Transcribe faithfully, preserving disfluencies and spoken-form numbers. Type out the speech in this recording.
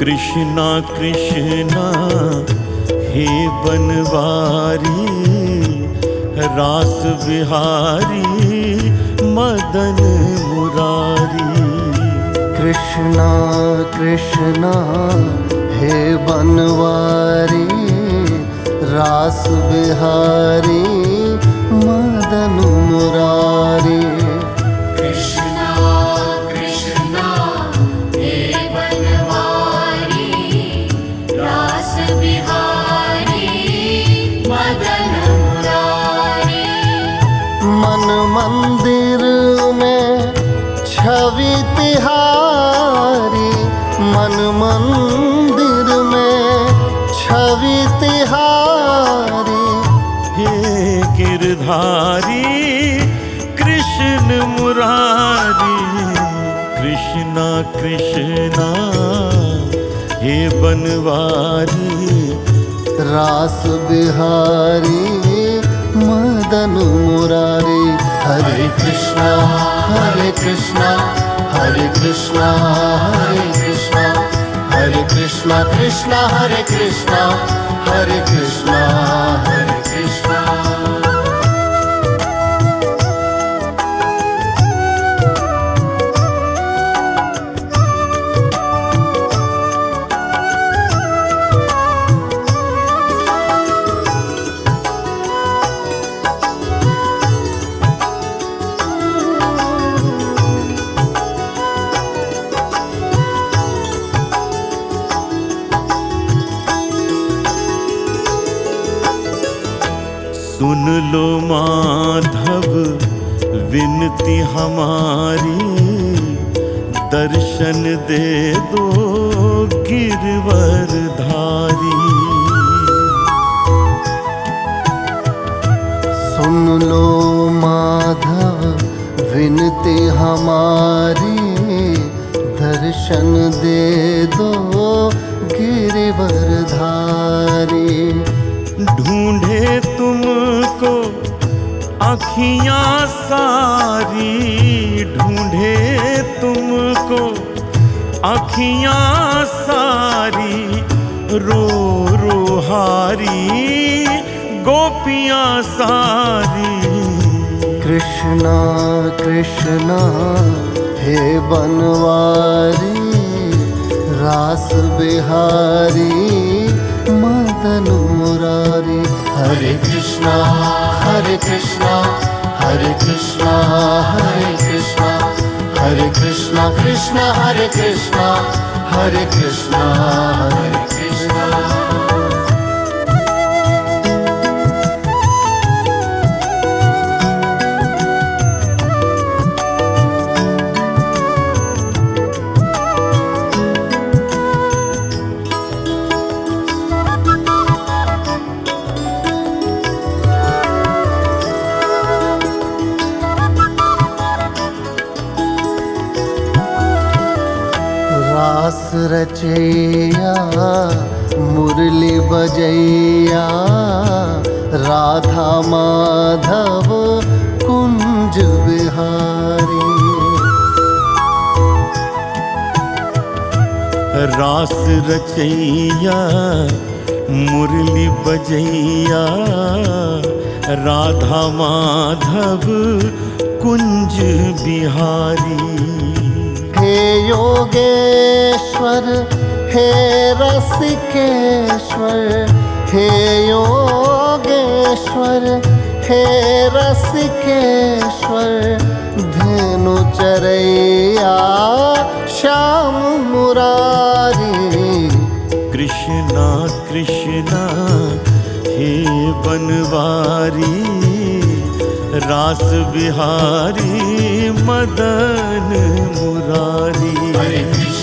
कृष्णा कृष्णा हे बनवारी, रास बिहारी मदन मुरारी। कृष्णा कृष्णा हे बनवारी, रास बिहारी मदन मुरारी। कृष्णा कृष्णा हे बनवारी, रास बिहारी मदन मुरारी। मन मंदिर में छवि तिहारी, मन मंदिर में छवि तिहारी। हे गिरधारी कृष्ण मुरारी, कृष्णा कृष्णा हे बनवारी, रास बिहारी मदन मुरारी। हरे कृष्णा हरे कृष्णा हरे कृष्णा हरे कृष्णा, हरे कृष्णा कृष्णा हरे कृष्णा, हरे कृष्णा हरे कृष्णा। सुन लो माधव विनती हमारी, दर्शन दे दो गिरवर धारी। सुन लो माधव विनती हमारी, दर्शन दे दो गिरिवर धारी। ढूंढे तुमको आँखियाँ सारी, ढूंढे तुमको आँखियाँ सारी, रो रो हारी गोपियाँ सारी। कृष्णा कृष्णा हे बनवारी, रास बिहारी मदन मुरारी। हरे कृष्णा हरे कृष्णा हरे कृष्णा हरे कृष्णा, हरे कृष्णा कृष्णा हरे कृष्णा, हरे कृष्णा हरे कृष्णा। रास रचैया मुरली बजैया, राधा माधव कुंज बिहारी। रास रचैया मुरली बजैया, राधा माधव कुंज बिहारी। हे योगेश्वर हे रसिकेश्वर, हे योगेश्वर हे रसिकेश्वर। धेनु चरैया श्याम मुरारी। कृष्णा कृष्णा हे बनवारी, रास बिहारी मदन मुरारी। हरे कृष्णा